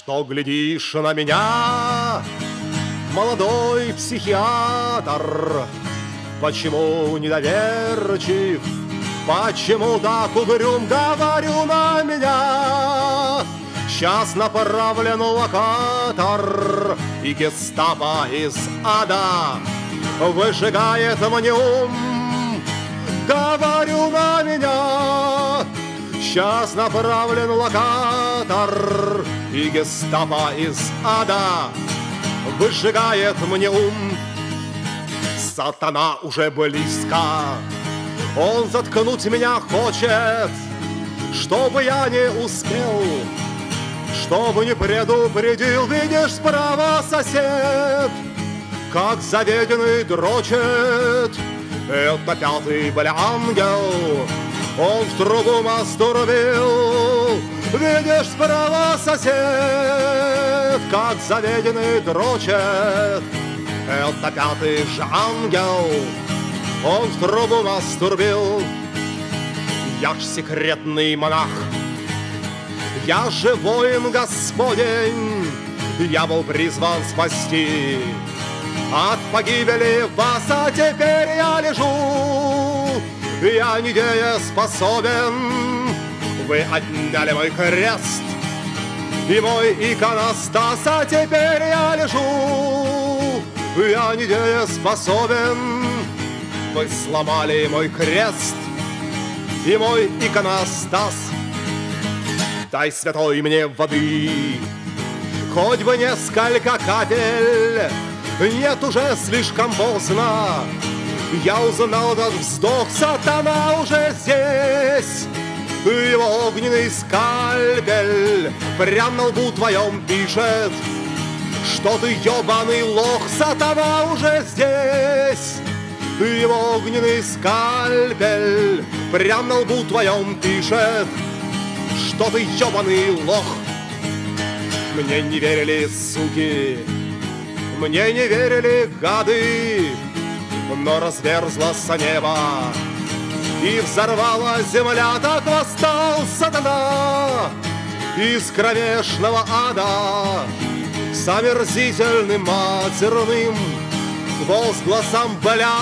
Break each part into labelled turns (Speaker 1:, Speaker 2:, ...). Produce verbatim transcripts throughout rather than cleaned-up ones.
Speaker 1: Что глядишь на меня, молодой психиатр? Почему недоверчив? Почему так угрюм? Говорю на меня. Сейчас направлен локатор, и гестапо из ада выжигает мне ум. Говорю на меня. Сейчас направлен локатор, и гестапо из ада выжигает мне ум. Сатана уже близко, он заткнуть меня хочет, чтобы я не успел, чтобы не предупредил. Видишь, справа сосед, как заведенный дрочит. Это пятый, бля, ангел, он в трубу мастурбил. Видишь, справа сосед, как заведенный дрочит. Это пятый же ангел, он в трубу мастурбил. Я ж секретный монах, я же воин Господень, я был призван спасти от погибели вас, а теперь я лежу, я недееспособен. Вы отняли мой крест и мой иконостас, а теперь я лежу, я недееспособен. Вы сломали мой крест и мой иконостас. Дай, святой, мне воды, хоть бы несколько капель. Нет, уже слишком поздно, я узнал этот вздох. Сатана уже здесь, его огненный скальпель прям на лбу твоем пишет, что ты ёбаный лох. Сатана уже здесь, его огненный скальпель прям на лбу твоем пишет, что ты ёбаный лох. Мне не верили, суки, мне не верили, гады, но разверзлось небо и взорвала земля. Так восстал сатана из кромешного ада с омерзительным матерным возгласом бля.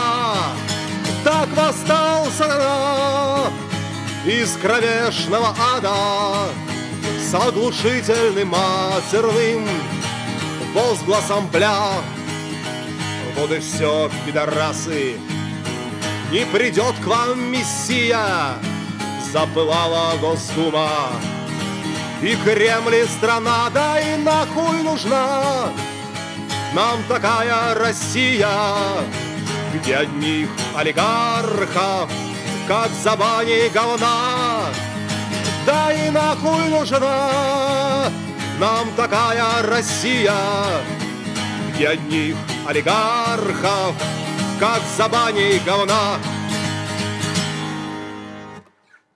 Speaker 1: Так восстал сатана из кромешного ада с оглушительным матерным возгласом бля. Вот и все, пидорасы, не придет к вам Мессия. Запылала Госдума и Кремль, и страна. Да и нахуй нужна нам такая Россия, где одних олигархов как за баней говна. Да и нахуй нужна нам такая Россия, где одних олигархов как за баней говна.